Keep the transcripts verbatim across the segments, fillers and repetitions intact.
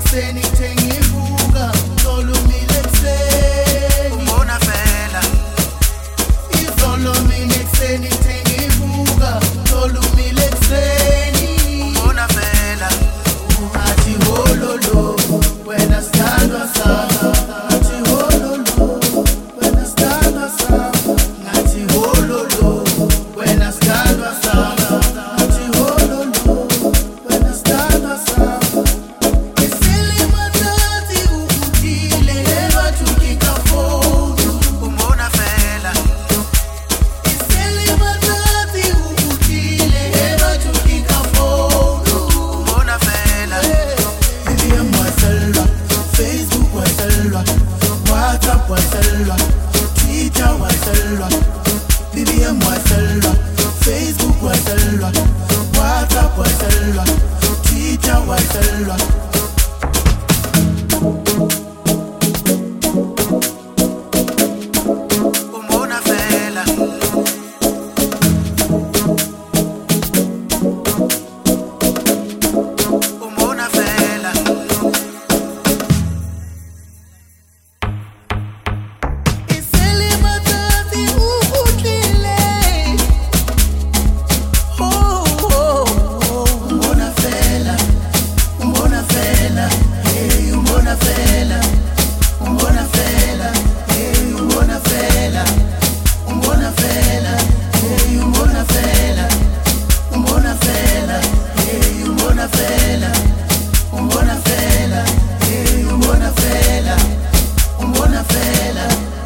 ekuseni ngithenga ivuka izolo mina ekuseni Umbona fela izolo mina ekuseni ngithenga ivuka izolo mina ekuseni Umbona fela athi hololo wena sithandwa sami athi hololo wena sithandwa sami ngathi hololo wena sithandwa sami athi hololo wena sithandwa sami iseli matati ukutile ebathukika phone Umbona fela iseli matati ukutile ebathukika phone Umbona fela Vivian waselwa, Facebook waselwa, WhatsApp waselwa, Twitter waselwa. Vivian waselwa, Facebook waselwa, WhatsApp waselwa, Twitter waselwa. Umbona fela Umbona fela Iseli matati ukutile. Oh, oh, oh. Umbona fela, umbona fela, hey, umbona fela, umbona fela, hey, umbona fela, umbona fela, hey, umbona fela, umbona fela, hey, umbona fela, umbona fela, hey, umbona fela, umbona fela.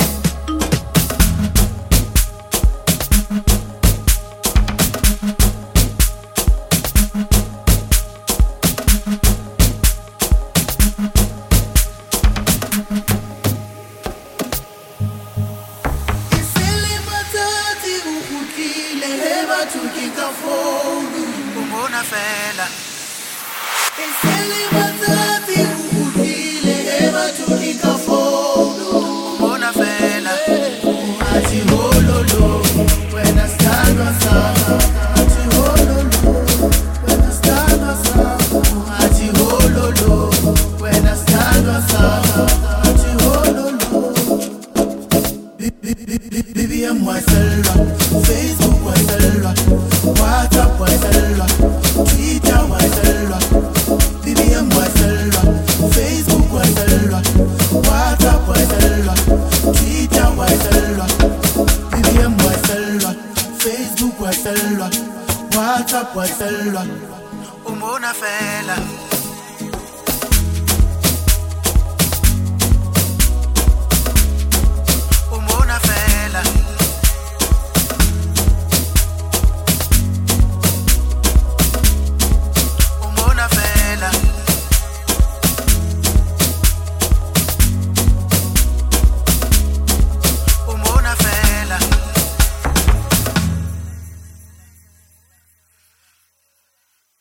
Iseli matati ukutile ebathukika phone Umbona fela Iseli matati ukutile ebathukika phone Umbona fela athi hololo wena sithandwa sami athi hololo wena sithandwa sami athi hololo wena sithandwa sami athi hololo Vivian waselwa, Facebook waselwa, WhatsApp waselwa, Twitter waselwa. Vivian waselwa, Facebook waselwa, WhatsApp waselwa, Twitter waselwa. Vivian waselwa, Facebook waselwa, WhatsApp waselwa. Umbona fela